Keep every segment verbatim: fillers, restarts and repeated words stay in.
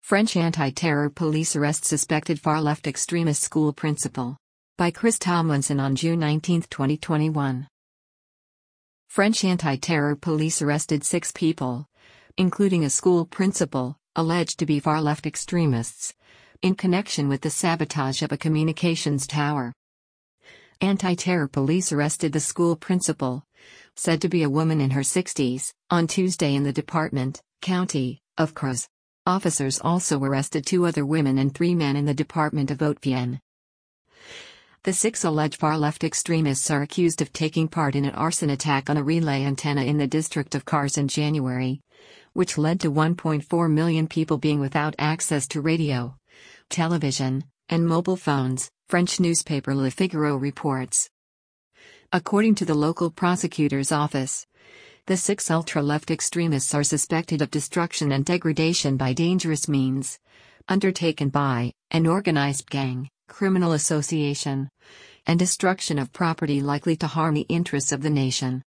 French anti-terror police arrest suspected far-left extremist school principal. By Chris Tomlinson on June nineteenth, twenty twenty-one. French anti-terror police arrested six people, including a school principal, alleged to be far-left extremists, in connection with the sabotage of a communications tower. Anti-terror police arrested the school principal, said to be a woman in her sixties, on Tuesday in the department, county, of Creuse. Officers also arrested two other women and three men in the department of Haute-Vienne. The six alleged far-left extremists are accused of taking part in an arson attack on a relay antenna in the district of Cars in January, which led to one point four million people being without access to radio, television, and mobile phones, French newspaper Le Figaro reports. According to the local prosecutor's office, the six ultra-left extremists are suspected of destruction and degradation by dangerous means, undertaken by an organized gang, criminal association, and destruction of property likely to harm the interests of the nation.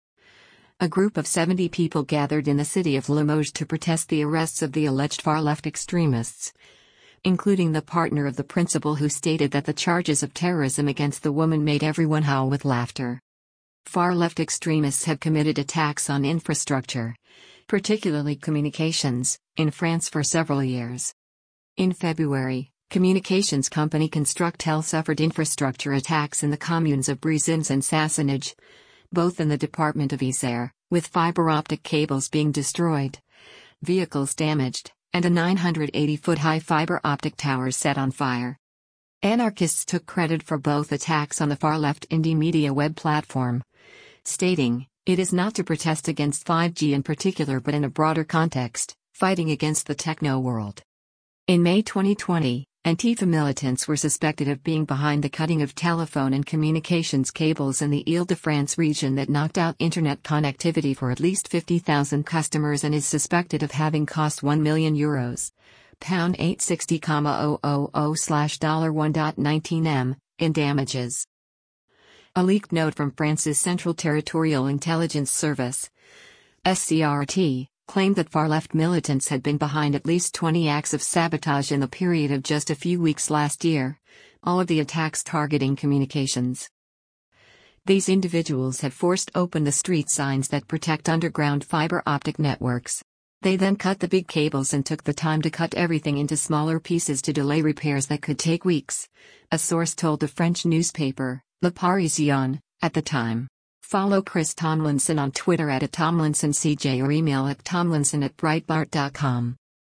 A group of seventy people gathered in the city of Limoges to protest the arrests of the alleged far-left extremists, including the partner of the principal, who stated that the charges of terrorism against the woman made everyone howl with laughter. Far-left extremists have committed attacks on infrastructure, particularly communications, in France for several years. In February, communications company Constructel suffered infrastructure attacks in the communes of Brienz and Sassenage, both in the department of Isère, with fiber optic cables being destroyed, vehicles damaged, and a nine hundred eighty foot high fiber optic tower set on fire. Anarchists took credit for both attacks on the far-left indie media web platform, stating, "It is not to protest against five G in particular but in a broader context, fighting against the techno world." In May twenty twenty, Antifa militants were suspected of being behind the cutting of telephone and communications cables in the Île-de-France region that knocked out internet connectivity for at least fifty thousand customers and is suspected of having cost one million euros, pound eight sixty thousand slash one nineteen M, in damages. A leaked note from France's Central Territorial Intelligence Service, S C R T, claimed that far-left militants had been behind at least twenty acts of sabotage in the period of just a few weeks last year, all of the attacks targeting communications. These individuals had forced open the street signs that protect underground fiber optic networks. They then cut the big cables and took the time to cut everything into smaller pieces to delay repairs that could take weeks, a source told the French newspaper, Le Parisien, at the time. Follow Chris Tomlinson on Twitter at Tomlinson C J or email at tomlinson at breitbart dot com.